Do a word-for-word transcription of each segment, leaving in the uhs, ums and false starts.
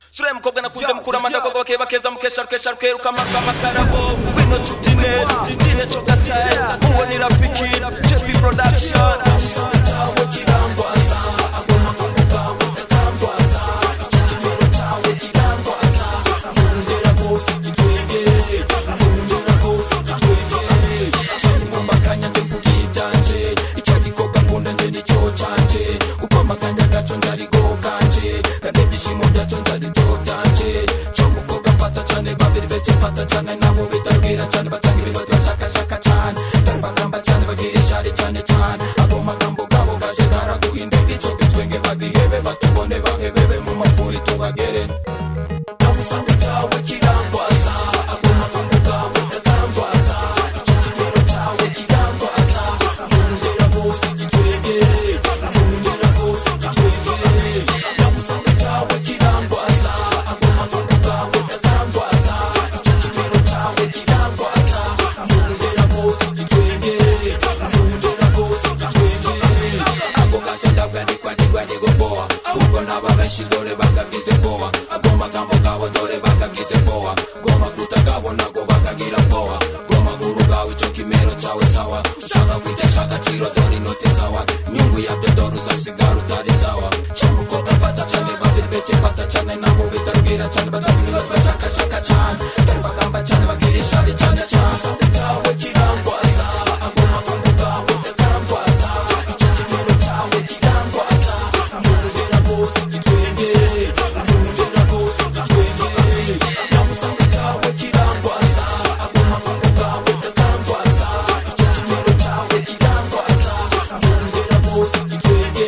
Sure mukobwa nakunze mukura amagako bakeye bakeza mukesha rukesha rukeruka makarabo wino tutine tutine choka style uwo ni rafiki J P production chawe kirangwaza agoma kungukawe kakangwaza ikimero chawe kirangwaza vundera bosi gitwenge vundera bosi gitwenge shani mu makanya ndimvugitanje icyagikoka nkunda nje ni cyo canje kuko makanya gaco ndari go kanje kandi gishimo byaco ndari dotanje cyo mukobwa mfata cyane babiri bece mfata cyane nabo bitabwira cyane batanga ibintu bashaka shaka cyane tarabagamba cyane bagira ishari cyane cyane abo magambo gabo gaje daraguhinde gico gitwenge bagihebe batubone bahebebe mu mafuri tubagere namusanga cyawe kirangwaza agoma kungukawe kakangwaza ikimero cyawe kirangwaza vundera bosi gitwenge vundera bosi gitwenge namusanga cyawe kirangwaza agoma kungukawe kakangwaza ikimero cyawe kirangwaza vundera bosi gitwenge vundera bosi gitwenge ako gaje ndabwandikwa ndigwa ndigoboa ubwo nababenshi dore bakagize boa agoma gambo kabo dore bakagize boa goma kutagabo nago bakagira boa goma guru gawe cyo kimero cyawe sawa ushaka kwitesha agaciro dore inoti sawa nyungu yabyo dore uzasigara utari sawa cyamukobwa mfata cyane babiri bece mfata cyane nabo bitabwira cyane batabwira bashaka shaka cyane dore bagamba cyane bagira ishari cyane cyane cyawe kirangwaza agoma kungukawe kakangwaza icyo kimero cyawe kirangwaza vundera bosi gitwenge vundera bosi gitwenge namusanga cyawe kirangwaza agoma kungukawe kakangwaza icyo kimero cyawe kirangwaza vundera bosi gitwenge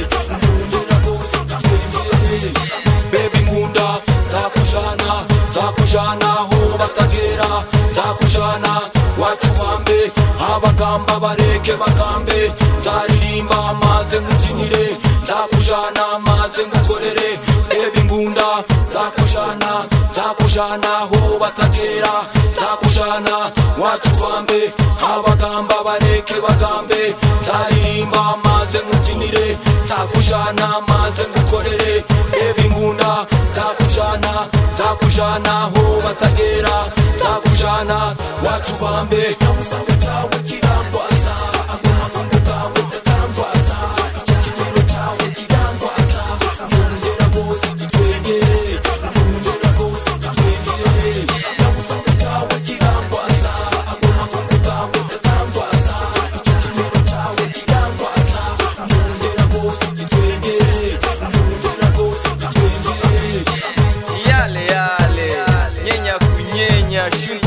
vundera bosi gitwenge baby ngunda zakujana zakujana ho batagera zakujana wacubambe abagamba bareke bagambe nzaririmba maze ngukinire zakujana maze ngukorere baby ngunda zakujana zakujana ho batagera zakujana wacubambe abagamba bareke bagambe nzaririmba maze ngukinire zakujana maze ngukorere baby ngunda zakujana zakujana ho batagera zakujana wacubambe namusanga cyawe kirangwaza agoma kungukawe kakangwaza icyo kimero cyawe kirangwaza vundera bosi gitwenge vundera bosi gitwenge namusanga cyawe kirangwaza agoma kungukawe kakangwaza icyo kimero cyawe kirangwaza vundera bosi gitwenge vundera bosi gitwenge yale yale nyenya kunyenya shu